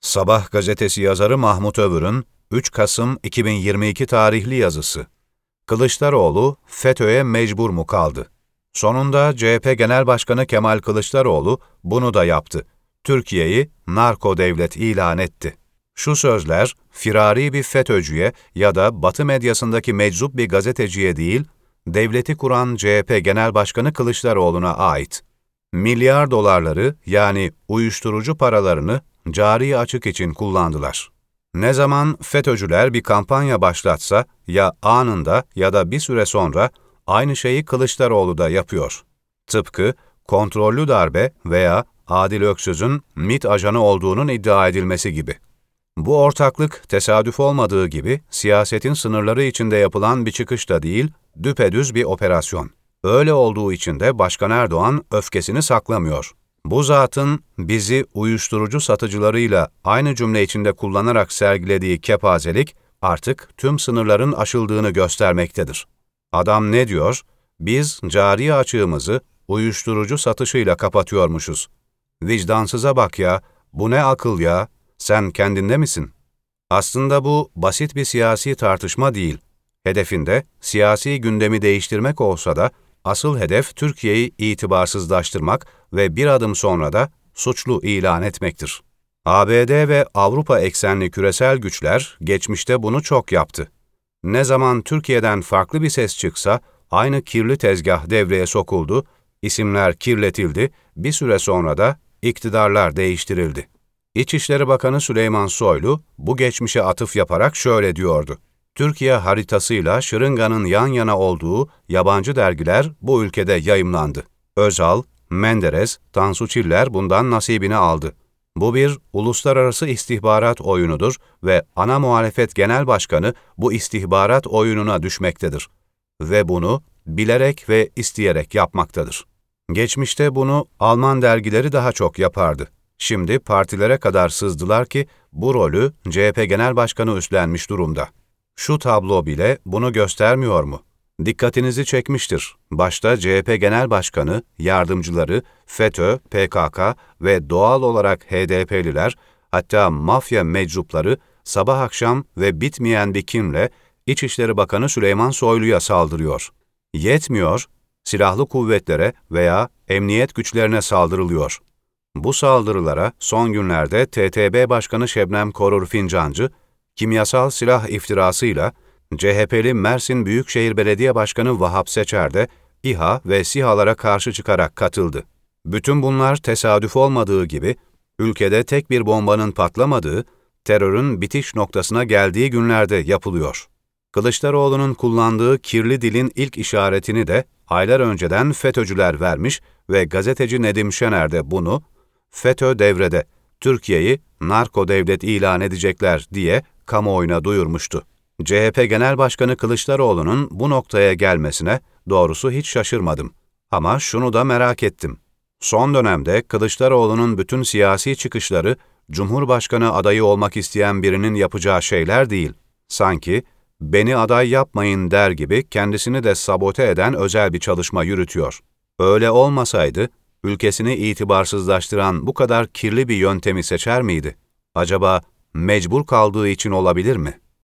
Sabah gazetesi yazarı Mahmut Övür'ün 3 Kasım 2022 tarihli yazısı. Kılıçdaroğlu, FETÖ'ye mecbur mu kaldı? Sonunda CHP Genel Başkanı Kemal Kılıçdaroğlu bunu da yaptı. Türkiye'yi narko devlet ilan etti. Şu sözler, firari bir FETÖ'cüye ya da Batı medyasındaki meczup bir gazeteciye değil, devleti kuran CHP Genel Başkanı Kılıçdaroğlu'na ait. Milyar dolarları yani uyuşturucu paralarını cari açık için kullandılar. Ne zaman FETÖ'cüler bir kampanya başlatsa ya anında ya da bir süre sonra aynı şeyi Kılıçdaroğlu da yapıyor. Tıpkı kontrollü darbe veya Adil Öksüz'ün MİT ajanı olduğunun iddia edilmesi gibi. Bu ortaklık tesadüf olmadığı gibi siyasetin sınırları içinde yapılan bir çıkış da değil, düpedüz bir operasyon. Öyle olduğu için de Başkan Erdoğan öfkesini saklamıyor. Bu zatın bizi uyuşturucu satıcılarıyla aynı cümle içinde kullanarak sergilediği kepazelik artık tüm sınırların aşıldığını göstermektedir. Adam ne diyor? Biz cari açığımızı uyuşturucu satışıyla kapatıyormuşuz. Vicdansıza bak ya, bu ne akıl ya, sen kendinde misin? Aslında bu basit bir siyasi tartışma değil. Hedefinde siyasi gündemi değiştirmek olsa da asıl hedef Türkiye'yi itibarsızlaştırmak ve bir adım sonra da suçlu ilan etmektir. ABD ve Avrupa eksenli küresel güçler geçmişte bunu çok yaptı. Ne zaman Türkiye'den farklı bir ses çıksa aynı kirli tezgah devreye sokuldu, isimler kirletildi, bir süre sonra da iktidarlar değiştirildi. İçişleri Bakanı Süleyman Soylu bu geçmişe atıf yaparak şöyle diyordu. Türkiye haritasıyla şırınganın yan yana olduğu yabancı dergiler bu ülkede yayımlandı. Özal, Menderes, Tansu Çiller bundan nasibini aldı. Bu bir uluslararası istihbarat oyunudur ve ana muhalefet genel başkanı bu istihbarat oyununa düşmektedir. Ve bunu bilerek ve isteyerek yapmaktadır. Geçmişte bunu Alman dergileri daha çok yapardı. Şimdi partilere kadar sızdılar ki bu rolü CHP Genel Başkanı üstlenmiş durumda. Şu tablo bile bunu göstermiyor mu? Dikkatinizi çekmiştir. Başta CHP Genel Başkanı, yardımcıları, FETÖ, PKK ve doğal olarak HDP'liler, hatta mafya meczupları sabah akşam ve bitmeyen bir kinle İçişleri Bakanı Süleyman Soylu'ya saldırıyor. Yetmiyor, silahlı kuvvetlere veya emniyet güçlerine saldırılıyor. Bu saldırılara son günlerde TTB Başkanı Şebnem Korur Fincancı, kimyasal silah iftirasıyla CHP'li Mersin Büyükşehir Belediye Başkanı Vahap Seçer de İHA ve SİHA'lara karşı çıkarak katıldı. Bütün bunlar tesadüf olmadığı gibi, ülkede tek bir bombanın patlamadığı, terörün bitiş noktasına geldiği günlerde yapılıyor. Kılıçdaroğlu'nun kullandığı kirli dilin ilk işaretini de aylar önceden FETÖ'cüler vermiş ve gazeteci Nedim Şener de bunu, FETÖ devrede, Türkiye'yi narko devlet ilan edecekler diye kamuoyuna duyurmuştu. CHP Genel Başkanı Kılıçdaroğlu'nun bu noktaya gelmesine doğrusu hiç şaşırmadım. Ama şunu da merak ettim. Son dönemde Kılıçdaroğlu'nun bütün siyasi çıkışları, Cumhurbaşkanı adayı olmak isteyen birinin yapacağı şeyler değil. Sanki beni aday yapmayın der gibi kendisini de sabote eden özel bir çalışma yürütüyor. Öyle olmasaydı, ülkesini itibarsızlaştıran bu kadar kirli bir yöntemi seçer miydi? Acaba mecbur kaldığı için olabilir mi?